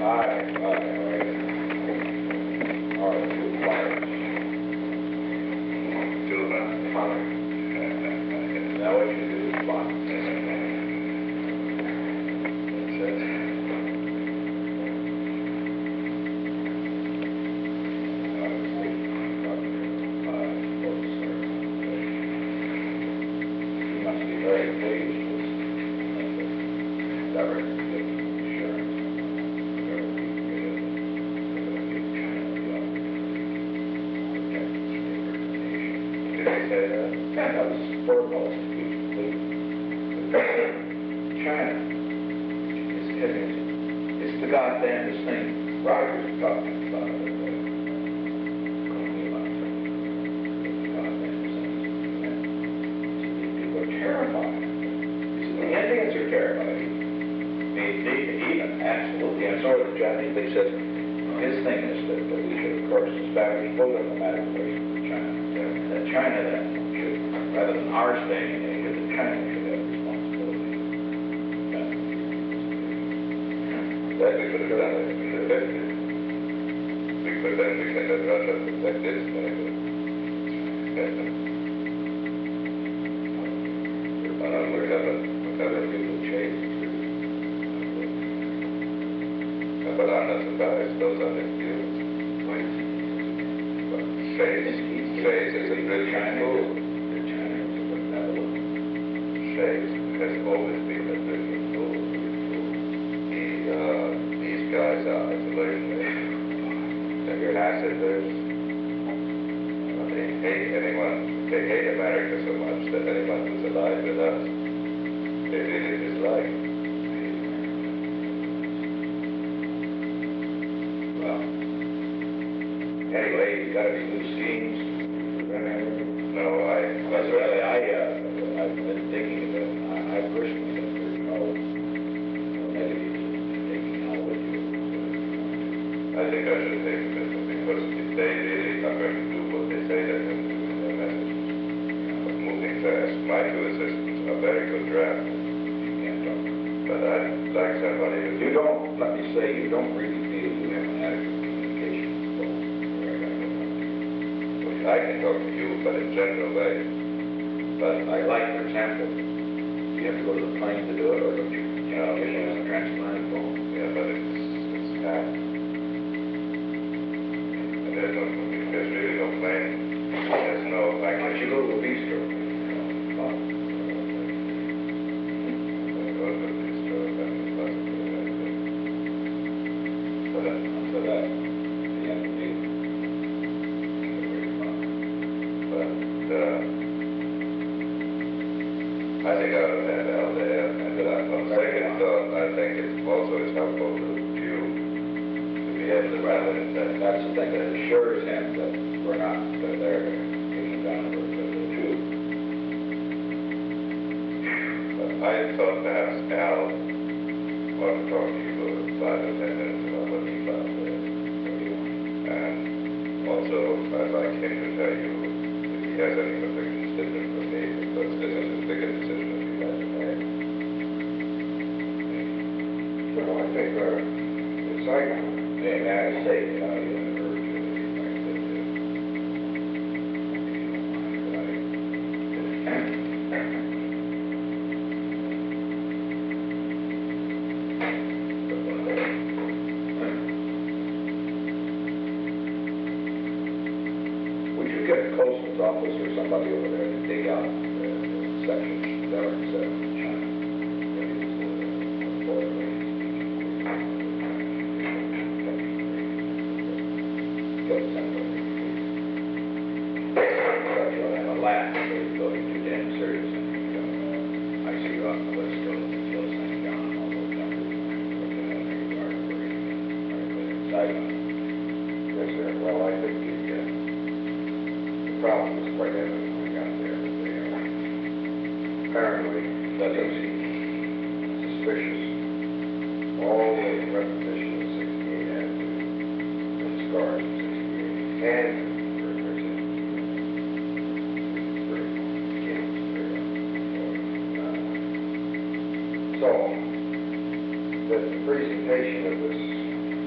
So, the presentation of this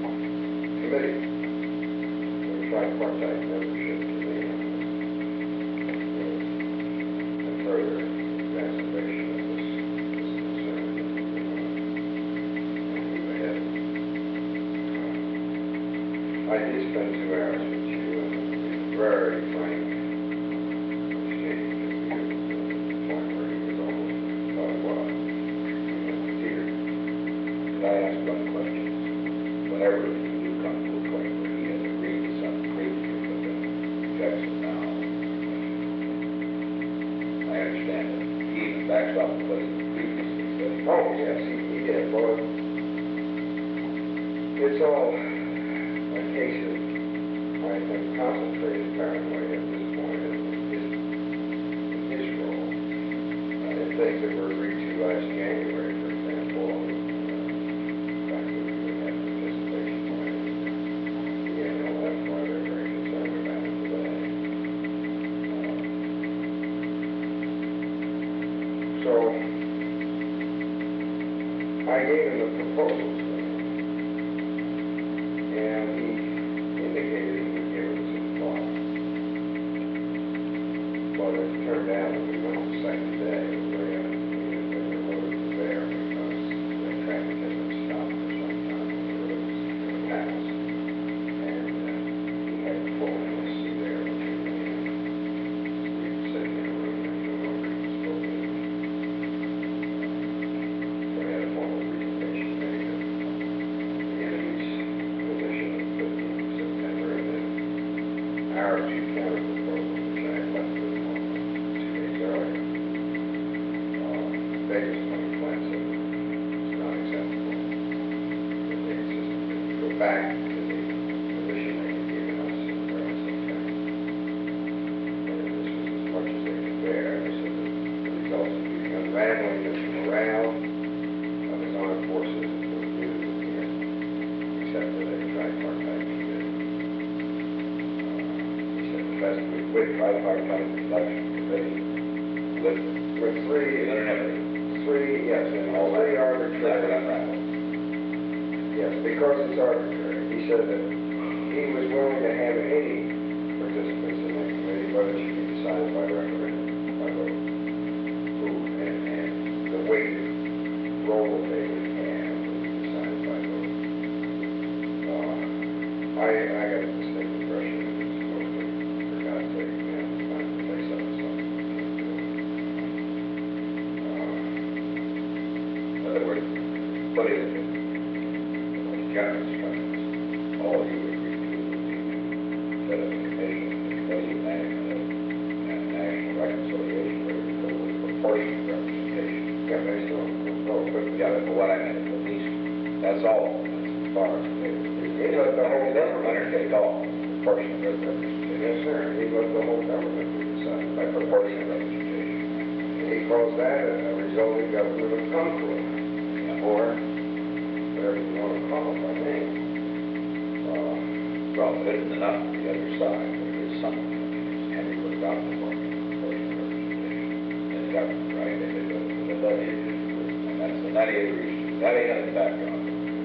city, the tripartite membership to me was a further exacerbation of this concern that we were going to move ahead. I did spend 2 hours with you and a very frank exchange of views to the point where he was almost thought it was. He went to tears. Could I ask one question? Whenever you do come to a point where he has agreed with something previously but then rejects it now, I understand that he even backs off of what he previously said. Oh, yes, he did. Well, it's all a case of, I think, concentrated paranoia at this point in his role. In things that were agreed to last January, for example, the fact that we would have participation by the NLF, why they're very concerned about it today. So I gave him the proposals, and he indicated he would give it some thought. But it turned out that we went the second day, it was very unconvenient that the road was there because the traffic had been stopped for some time on the roads in the past. And he had the full NLC there looking at him. We were sitting in a room and no longer even spoke English. So I had a formal presentation made at the enemy's position on the 15th of September, and then our 2 counter proposals, which I had left with him 2 days earlier. Vegas Money Plan said it's not acceptable. That they insisted that we go back to the position they had given us in early September. And this was as much as they could bear. They said that the results would be the unraveling of the morale of his armed forces until we knew that we had accepted a tripartite committee. He said the best we With tripartite election committee, with 3, unanimity, yes, and all 3 that arbitrary. unraveled. Yes, because it's arbitrary. He said that he was willing to have any participants in that committee, but it should be decided by referendum, by vote. Who and the weighted role that they would have would be decided by vote. I got a distinct impression that it was mostly, for God's sake, time to face up to something we can't do. In other words, put it in the most generous terms, all you agreed to would be to set up a commission to study national reconciliation rate with proportionate representation. Yeah, based on vote. But What I meant is at least that's all. That's as far as they would do. he let the whole government Undertake all proportionate representation. Yes, sir. He let the whole government be decided By proportionate representation. And he calls that a resulting government of concord, or whatever you want to call it by name. Well, it isn't enough for the other side, but it is something. I mean, Henry would adopt the formula of proportional representation in the government, right? And that he agrees to. That he has background.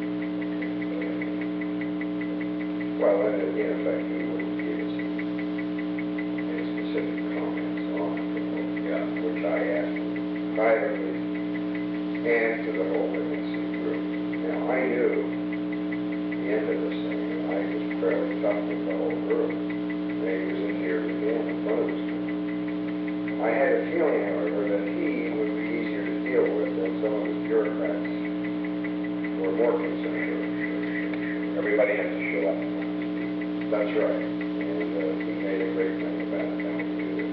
Well, in effect, he wouldn't give us any specific comments on the proposal, which I asked him privately and to the whole NLC group. Now, I knew the end of this thing, and I was fairly tough with the whole group. And he was in tears again in front of this group. I had a feeling, however, that he would be easier to deal with than some of his bureaucrats who are more concerned. Sure. Everybody has to show up. That's right. And he made a great thing about telling you that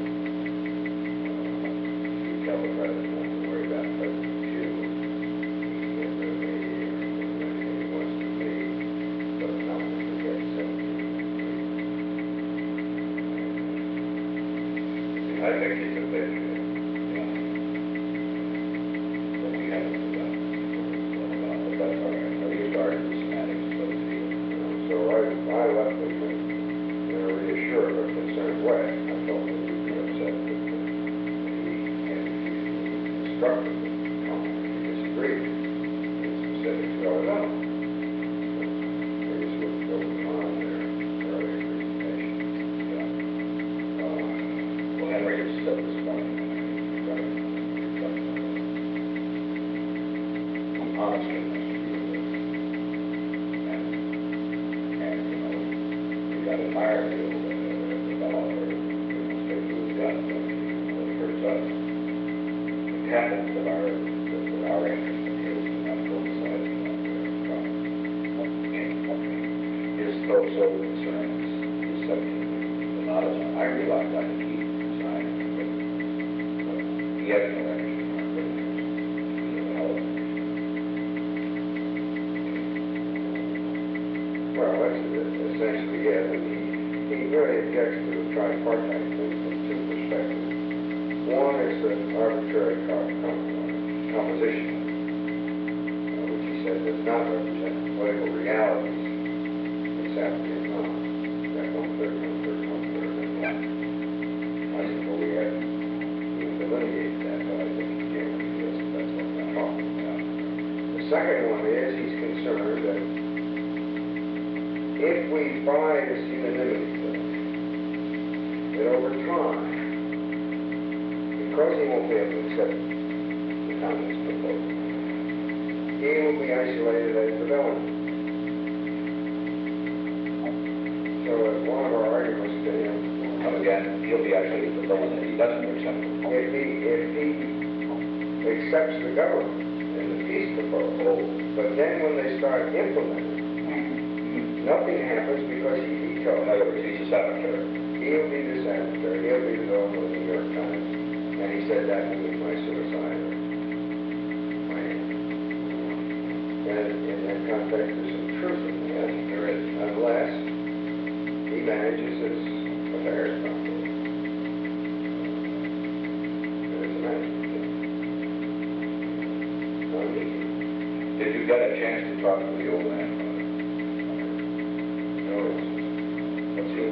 you tell the president not to worry about President Pugh. He can get rid of me or do anything he wants to me, but not to forget 1793. I think he's a failure. Yeah. But we haven't forgotten what about. But that's all right. No use to argue the semantics of those deals. So I left him in a reassured but concerned way. I told him that he'd be upset that he had refused me constructively comment if he disagreed with specifics. Well, no. They just wouldn't go beyond fire field, developer, stick to his guns, it hurts us. The captains of our interest is to not criticize his social concerns, his subject, the knowledge. I realize I can keep designing, but he has no interest in our prisoners. He's a hell of a Well, that's essentially it. And he really objects to the tripartite thing from two perspectives. One is the arbitrary composition, which he says does not represent political realities in South Vietnam. That one-third, one-third, one-third, and one. I suppose we have delineated that, but I think he generally feels that that's what we're talking about. The second one is he's concerned that if we buy this unanimity thing, that over time, because he won't be able to accept the communist proposal, he will be isolated as the villain. So as one of our arguments to him, again, he'll be actually the villain if he doesn't accept it. if he accepts the government and the peace proposal, but then when they start implementing, nothing happens because he vetoed. In other words, he's a saboteur. He'll be the saboteur. He'll be the villain of the New York Times. And he said that would be my suicide. And in that context, there's some truth in that. There is. Unless he manages his affairs properly. There's a matter. Did you get a chance to talk to the old man? No. What's he?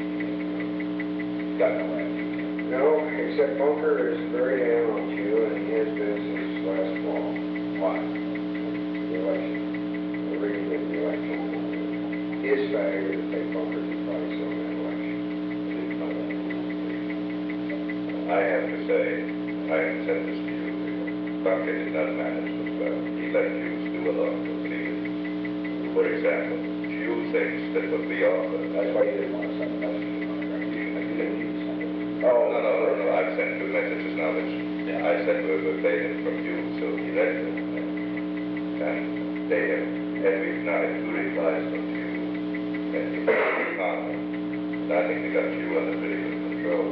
Got no answer. No, except Bunker is very down on you, and he has been since last fall. Why? The election. The rigging of the election. His failure to take Bunker's advice on that election. I didn't know that. I have to say, I have said this to you. Bunker did not manage this well. He let Jews do a lot of things. For example, Jew things that would be offered. That's why you didn't want to send a message to Bunker. You didn't need to send it. Oh, no. I've sent two messages now. I sent a verbatim from you, so he read them. And they have every night two replies from you. And he got calm. And I think they got you under pretty good control.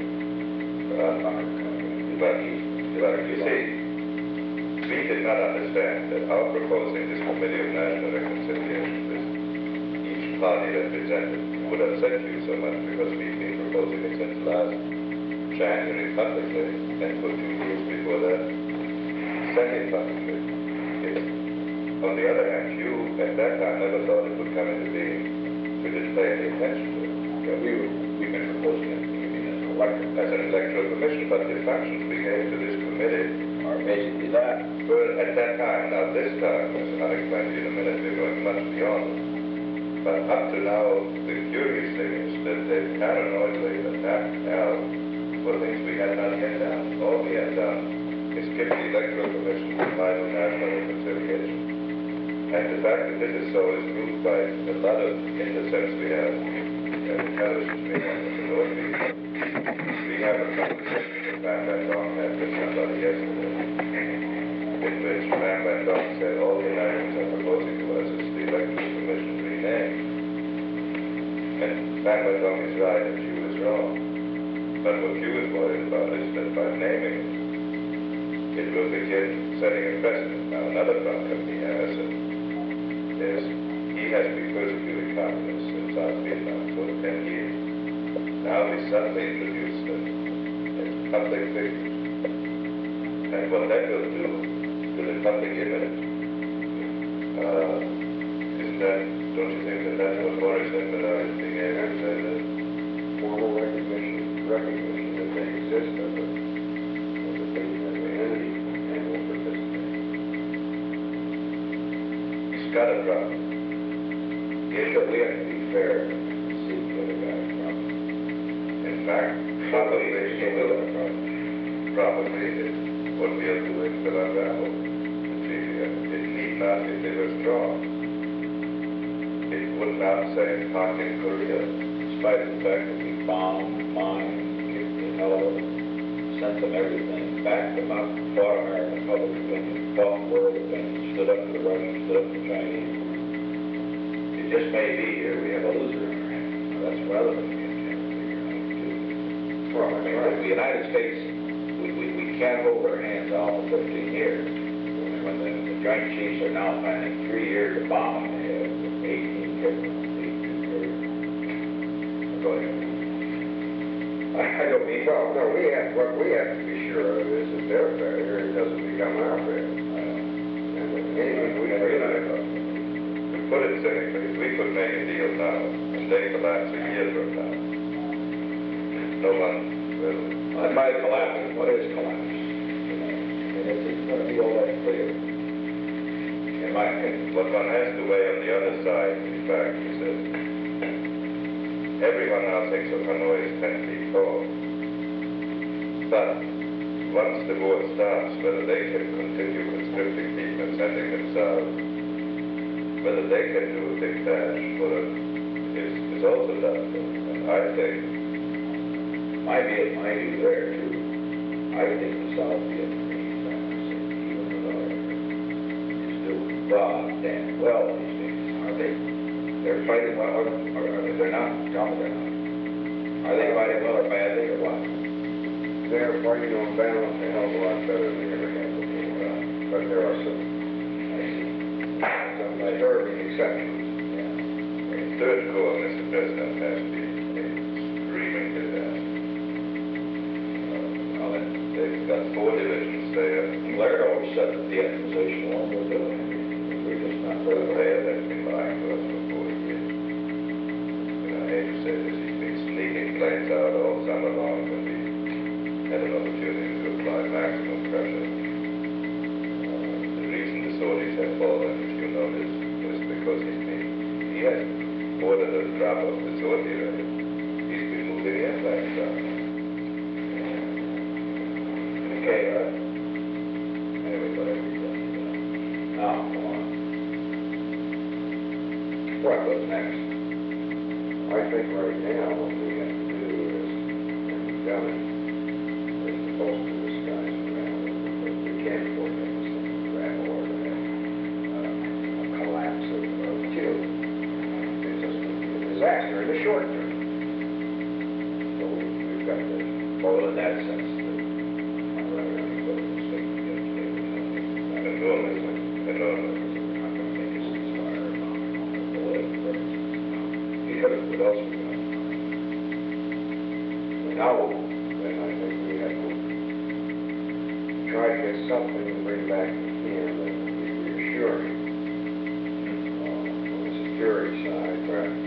But you see, we did not understand that our proposing this Committee of National Reconciliation with each party represented would upset you so much because we've been proposing it since last January publicly, and for 2 years before that, semi-publicly. On the other hand, you at that time never thought it would come into being. We didn't pay any attention to it. Yeah, we've been proposing it as an electoral commission, but the functions we gave to this committee are basically that. Well, at that time, now this time, as I'll explain to you in a minute, we're going much beyond it. But up to now, the curious thing is that they paranoidly attacked Al for things we had not yet done. All we had done is give the electoral commission the final national reconciliation. And the fact that this is so is proved by a lot of intercepts we have in the television media and the North media. We have a conversation that Van Van Dong had with somebody yesterday, in which Van Van Dong said all the Americans are proposing to us is the electoral commission renamed. And Van Van Dong is right and Q is wrong. But what Q is worried about is that by naming it will begin setting a precedent. Now another problem he has is he has been persecuting communists in South Vietnam for 10 years. Now we suddenly introduce them as public figures. And what that will do to the public image, isn't that, don't you think that that's what Boris said without it being able to say that? Formal recognition that they exist as a entity and will participate. He's got a problem. We have to be fair and see where the guy's from. In fact, probably he will have a problem. Probably what we'll do is fill out that whole material. It need not, if it was strong, it would not say Park in Korea. despite the fact that we bombed, mined, kicked the hell out of them, sent them everything, backed them up, fought American public opinion, fought world opinion, stood up to the Russians, stood up to the Chinese. It just may be here we have a loser in our hands. Now, that's one other thing we have to figure out, too. Well, I mean, the United States, we can't hold our hands out for 15 years. When the Joint Chiefs are now planning 3 years to bomb them, they have 18 different, 18 years. Go ahead. I don't mean... Well, no, what we have to be sure of is that their failure doesn't become our failure. And anything we do... To put it cynically, we could make a deal now, and they collapse a year from now. No one will... That might collapse. What is collapse? You know, I mean, it's going to be all that clear, in my opinion. What one has to weigh on the other side, in fact, is that everyone now thinks of Hanoi as 10 feet tall. But once the war starts, whether they can continue conscripting people and sending themselves, whether they can do a big dash is also doubtful. And I think My view there, too. I think the South Vietnamese, even the North, is doing goddamn well these days, aren't they? They're fighting well, or they're not. Tell me they're not. Are they fighting well or badly, or what? They're fighting on balance a hell of a lot better than they ever had before. But there are some disturbing exceptions. the Third Corps, Mr. President, has been a screaming disaster. They've got 4 divisions there. Laird always said that the Vietnamization alone will do it. We're just not Well, doing it. Laird has been lying to us for 4 years. And I hate to say this, he's been sneaking planes out all summer long when we had an opportunity to apply maximum pressure. The reason the Saudis have fallen, if you notice, is because he has ordered a drop of the Saudi rate. He's been moving in that stuff. Okay, anyway, whatever you got. Now, come on. What goes next? I think right now what we have to do is, and we've done it, is to bolster this guy's morale. Because we can't afford to have this thing rattle or to have a collapse of Cuba. It just would be a disaster in the short term. So we've got to... Well, in that sense, I'm rather unequivocal statement against David Helming. Enormously. I'm not going to make a ceasefire or bombing on the political purposes. Because what else we got? Now, Then I think we have to try to get something to bring back to him that will be reassuring on the security side.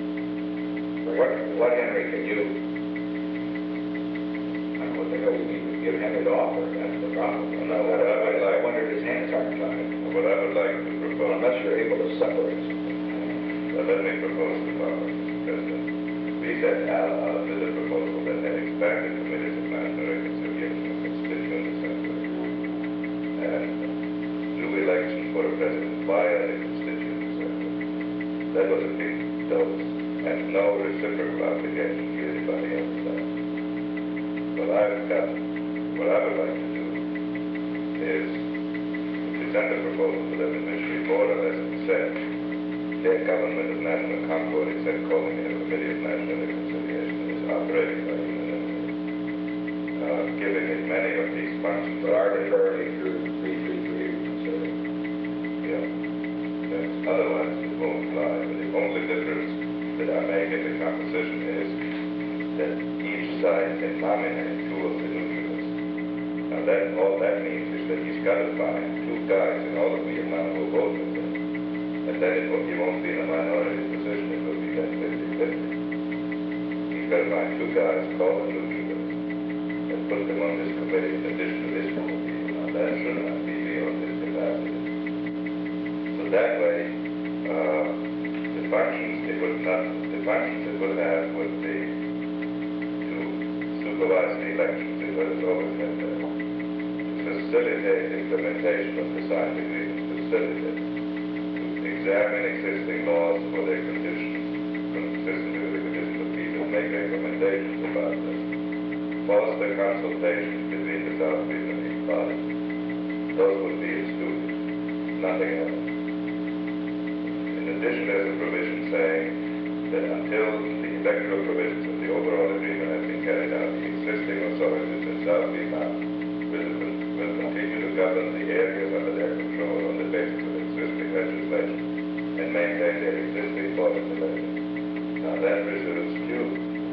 what Henry can you? I don't know what the hell we need to give Henry to offer. That's the problem. I wonder if his hands aren't tied. What I would like to propose... Unless you're able to separate something. Well, let me propose the following, Mr. President. We set out with a proposal that had expanded committees of national reconciliation and constituent assembly and do election for a president via the constituent assembly. That was a big dose and no reciprocal obligation to anybody else. What I would like to do is present a proposal to them in which we more or less accept their government of national concord, except calling it a committee of national reconciliation, is operating by unanimity, giving it many of these functions. But arbitrarily through 333, consider. Yeah. Yes. Otherwise, it won't fly. But the only difference that I make in the composition is that each side can nominate 2 of the neutrals. Now, all that means is that he's got to find 2 guys in all of Vietnam who will vote with him. And then he won't be in a minority position. It will be then 50-50. He's got to find 2 guys, call them neutrals, and put them on this committee in addition to this group of people. Now, that should not be beyond his capacity. So that way, the functions it would have would be to supervise the elections. It was always had that. To facilitate implementation of the signed agreements, facilitate. To examine existing laws for their conditions, consistent with the conditions of peace, and make a consultations about this. Foster consultations between the South Vietnamese parties. Those would be stupid, nothing else. In addition, there's a provision saying that until the electoral provisions of the overall agreement have been carried out, the existing authorities in South Vietnam will continue to govern the areas under their control on the basis of existing legislation and maintain their existing border relations. Now that reserves few.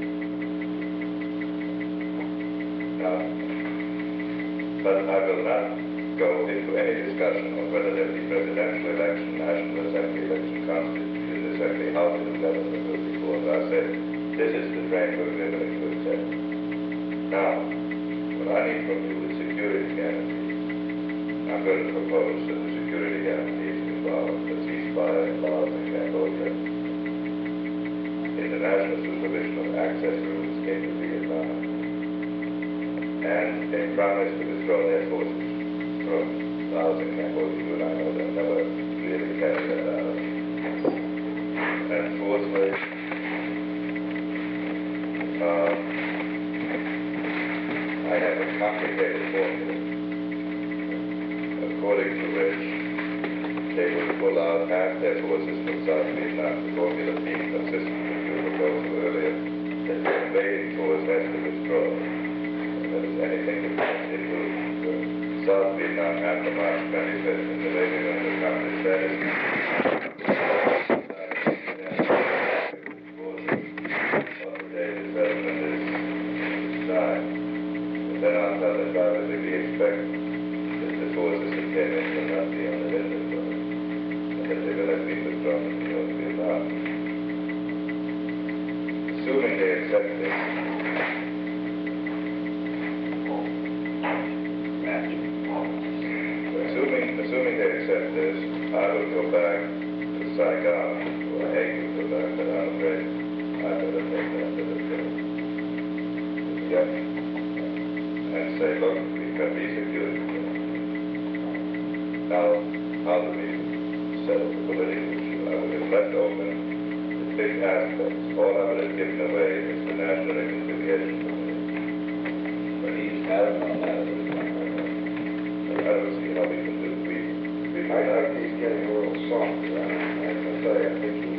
Now, but I will not go into any discussion on whether there be presidential election, national assembly election, constituent assembly, how the new government will be formed. I said, this is the framework we're willing to accept. Now, what I need from you is security guarantees. I'm going to propose that the security guarantees involve a ceasefire in Laos and Cambodia, international supervision of access routes into Vietnam, and a promise to withdraw their forces from Laos and Cambodia, but I know they'll never really carry that out. And fourthly, I have a complicated formula, according to which they would pull out half their forces from South Vietnam, the formula being consistent with your proposal earlier, that the invading force has to withdraw. That is anything that comes into South Vietnam after March 25th, and the way we're going to accomplish that is then I'll tell the drivers that we expect that the forces that came in will not be on the inventory, and that they will have been withdrawn from North Vietnam. Assuming they accept this, assuming they accept this, I will go back to Saigon, or I hate to go back, but I'm afraid I better take that to the field. Yep. And say, look, we've got these security guarantees. Now, how do we settle the political issue? I would have left open the big aspects. All I would have given away is the National Reconciliation Committee. But he's adamant on that. I don't see how we can do it. I think he's getting a little soft. I say, I think he